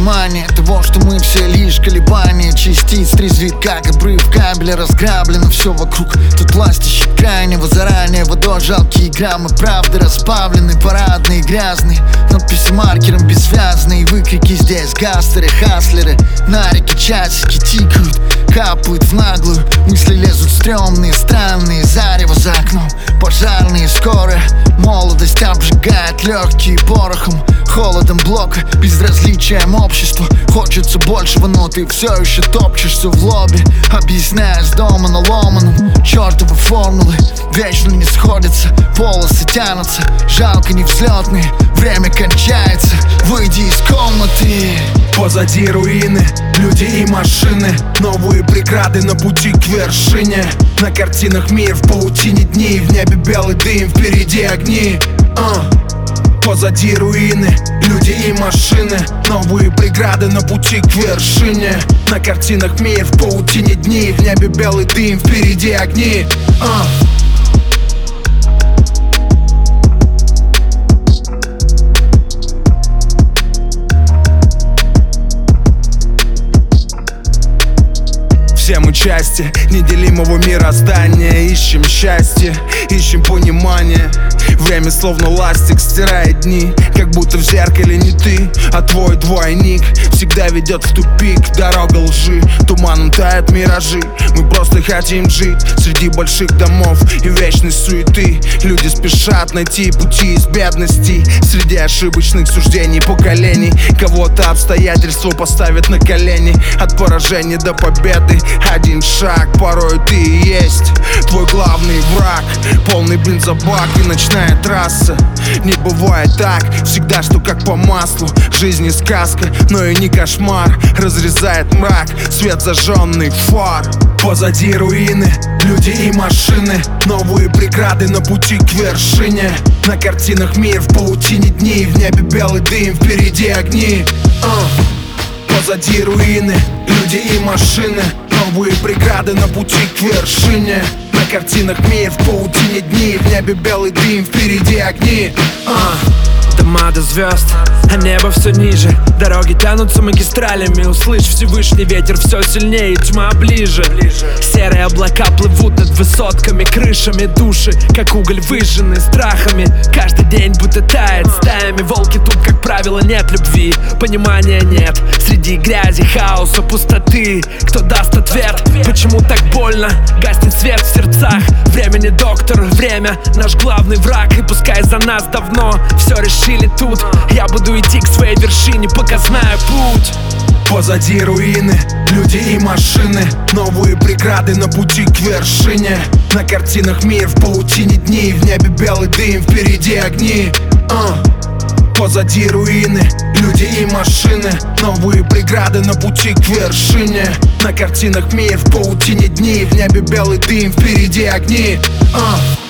понимание того, что мы все лишь колебания частиц. Трезвит, как обрыв кабеля, разграблено все вокруг. Тут власть ищет крайнего заранее. Водой жалкие граммы правды разбавлены, парадные, грязные. Надписи маркером бессвязные. Выкрики здесь гастеры, хаслеры. На реке часики тикают, капают в наглую. Мысли лезут стрёмные, странные. Зарево за окном, пожарные скоро. Молодость обжигает легкие порохом, холодом блока, безразличием общества. Хочется большего, но ты все еще топчешься в лобби, объясняя с дома на ломаном. Чёртовы формулы вечно не сходятся, полосы тянутся, жалко не взлетные. Время кончается, выйди из комнаты. Позади руины, люди и машины, новые преграды на пути к вершине. На картинах мир в паутине дней, в небе белый дым, впереди огни. Позади руины, люди и машины, новые преграды на пути к вершине. На картинах мир в паутине дней, в небе белый дым, впереди огни. Все мы части неделимого мироздания. Ищем счастье, ищем понимание. Время словно ластик стирает дни, как будто в зеркале не ты, а твой двойник всегда ведет в тупик. Дорога лжи, туманом тают миражи. Мы просто хотим жить среди больших домов и вечной суеты. Люди спешат найти пути из бедности среди ошибочных суждений поколений. Кого-то обстоятельства поставят на колени. От поражения до победы один шаг, порой ты и есть твой главный враг. Полный бензобак и ночная трасса. Не бывает так, всегда что как по маслу. Жизнь не сказка, но и не кошмар. Разрезает мрак, свет зажженный фар. Позади руины, люди и машины, новые преграды на пути к вершине. На картинах мир в паутине дней, в небе белый дым, впереди огни. Позади руины, люди и машины, новые преграды на пути к вершине. На картинах мир в паутине дней, в небе белый дым, впереди огни. Дома до звезд, а небо все ниже. Дороги тянутся магистралями. Услышь Всевышний ветер все сильнее, и тьма ближе. Серые облака плывут над высотками, крышами души, как уголь выжженный страхами. Каждый день будто тает стаями. Волки тут, как правило, нет любви, понимания нет. Среди грязи, хаоса, пустоты кто даст ответ? Почему так больно? Гаснет свет в сердцах. Время не доктор, время наш главный враг. И пускай за нас давно все решили тут, я буду идти к своей вершине, пока знаю путь. Позади руины, люди и машины, новые преграды на пути к вершине. На картинах мир в паутине дней, в небе белый дым, впереди огни. Позади руины, люди и машины, новые преграды на пути к вершине. На картинах мир в паутине дней, в небе белый дым, впереди огни.